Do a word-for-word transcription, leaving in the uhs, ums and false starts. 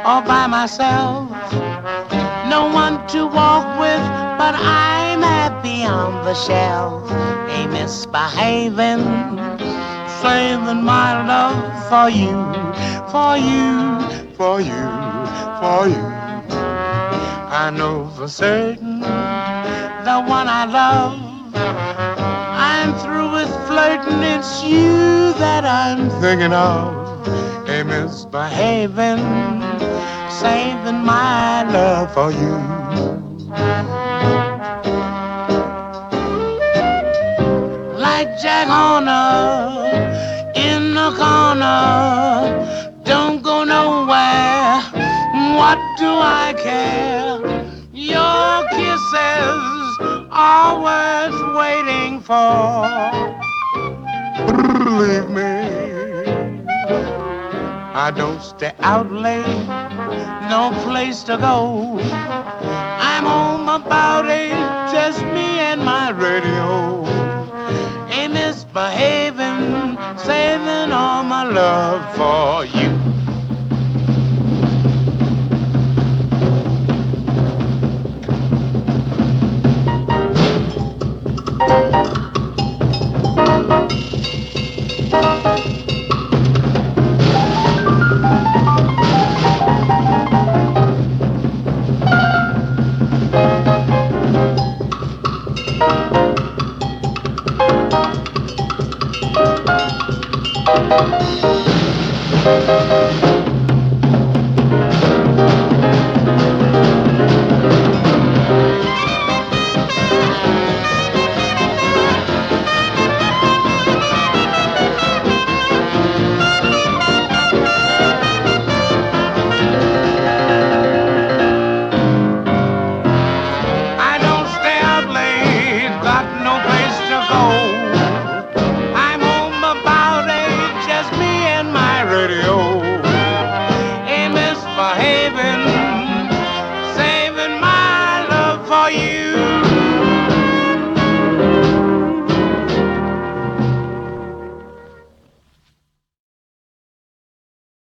all by myself. No one to walk with, but I'm happy on the shelf. A misbehaving, saving my love for you, for you, for you, for you. I know for certain the one I love. I'm through with flirting, it's you that I'm thinking of. A misbehaving, saving my love for you. Like Jack Horner in the corner, don't go nowhere. What do I care? Your kisses are worth waiting for. Believe me, I don't stay out late, no place to go. I'm home about eight, just me and my radio. Ain't misbehaving, saving all my love for you.